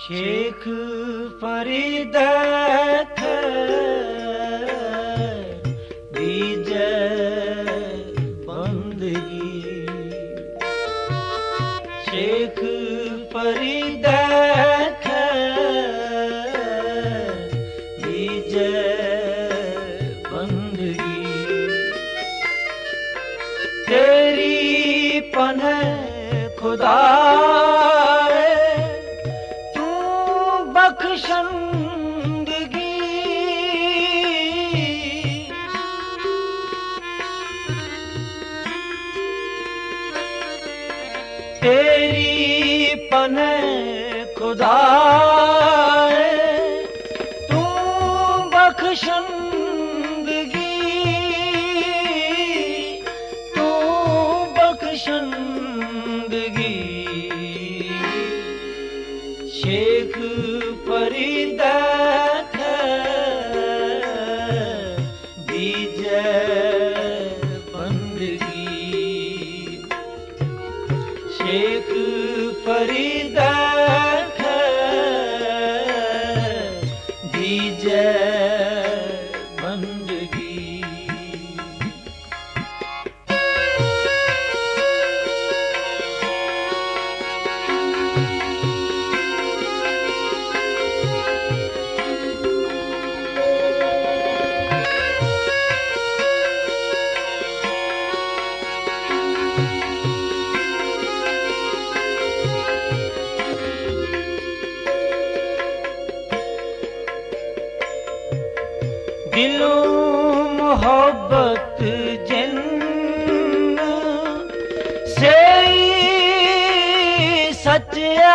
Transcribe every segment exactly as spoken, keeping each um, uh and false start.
शेख फरीद दीजे बंदगी, शेख फरीद दीजे बंदगी। तेरी पन्ह खुदा बख्शंदगी, तेरी पन्ह खुदा तू बख्शंदगी, तू बख्शंदगी। शेख फरीद दीजे बंदगी, शेख फरीद दीजे बंदगी। दिलों मोहब्बत जिन से सच्चा,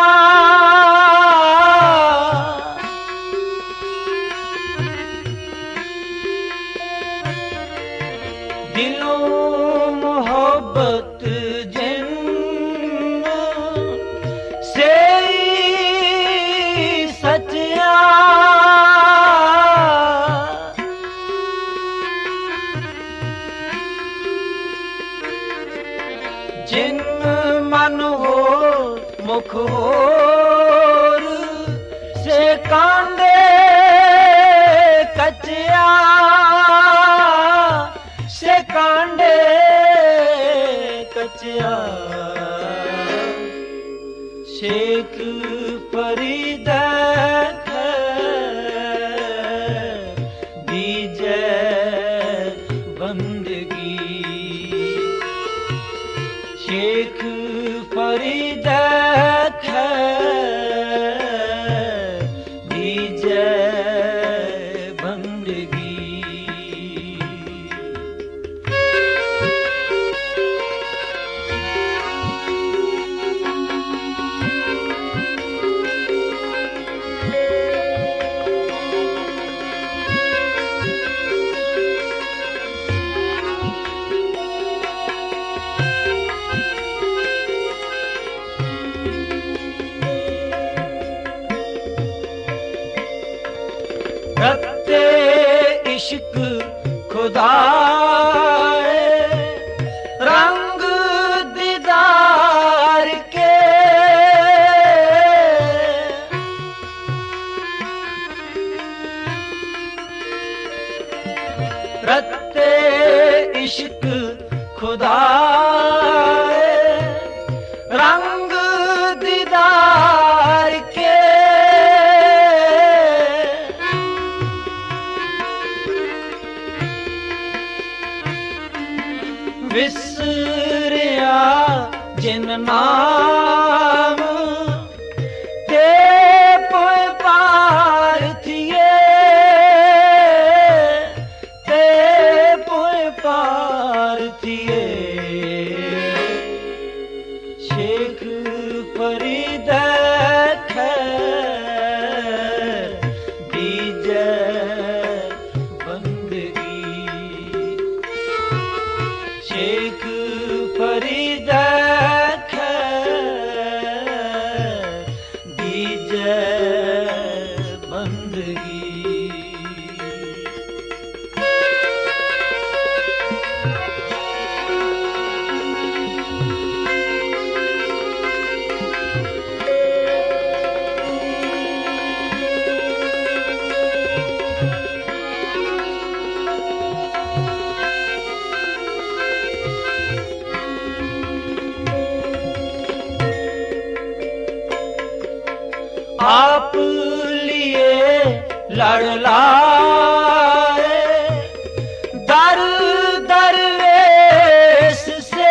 दिलों मोहब्बत जिन से सच्चा, जिन मन हो मुख होर से कांडे कचिया, से कांडे कचिया। शेख फरीद दीजे बंदगी, शेख फरीद दीजे बंदगी। रत्ते इश्क खुदा रंग दीदार के, रत्ते इश्क खुदा रंग दीदार के। विसरिया जिन नाम ते पोए पार थिए, ते पोए पार थिए। शेख फरीद दीजे बंदगी, शेख फरीद दीजे बंदगी। लड़ लाए दर दरवेश से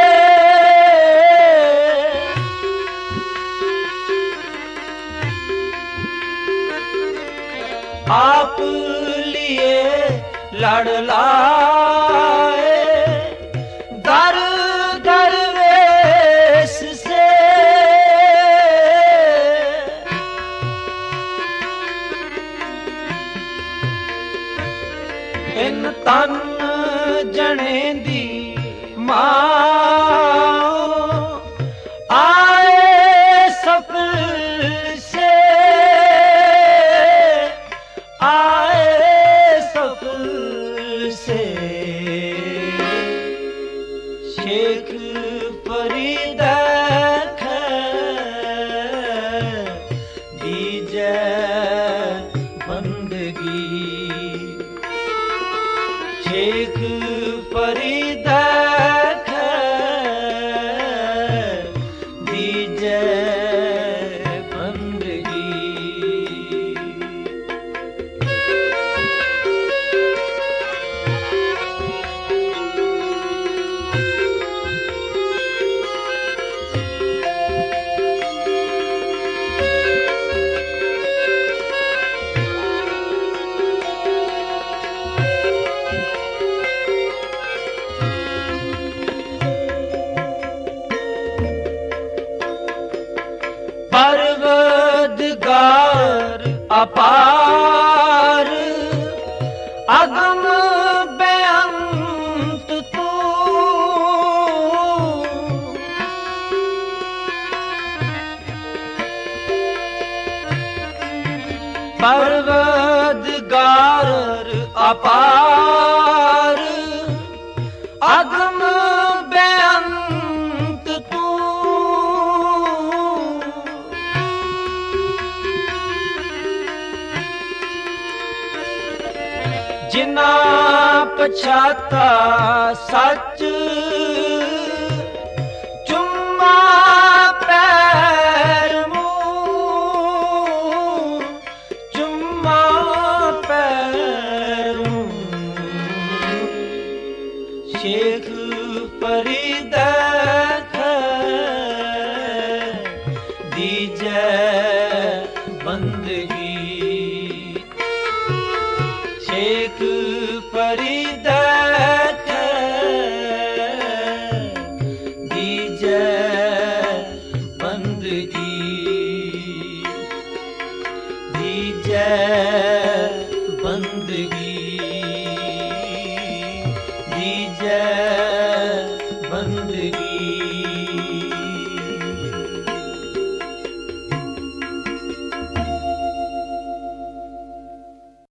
आप लिए लड़ लाए दर दरवेश से इन तन जने दी मां आए सफल से आए सफल से शेख फरीद दीजे बंदगी शेख फरीद दीजे बंदगी परवदगार अपार अगम बेअंत तू परवदगार अपार अगम बेअंत तू जिना पछाता सच चुम्मा पैर मुंह चुम्मा पैर मुंह शेख फरीद दीजे बंदगी शेख फरीद दीजे बंदगी दीजे बंदगी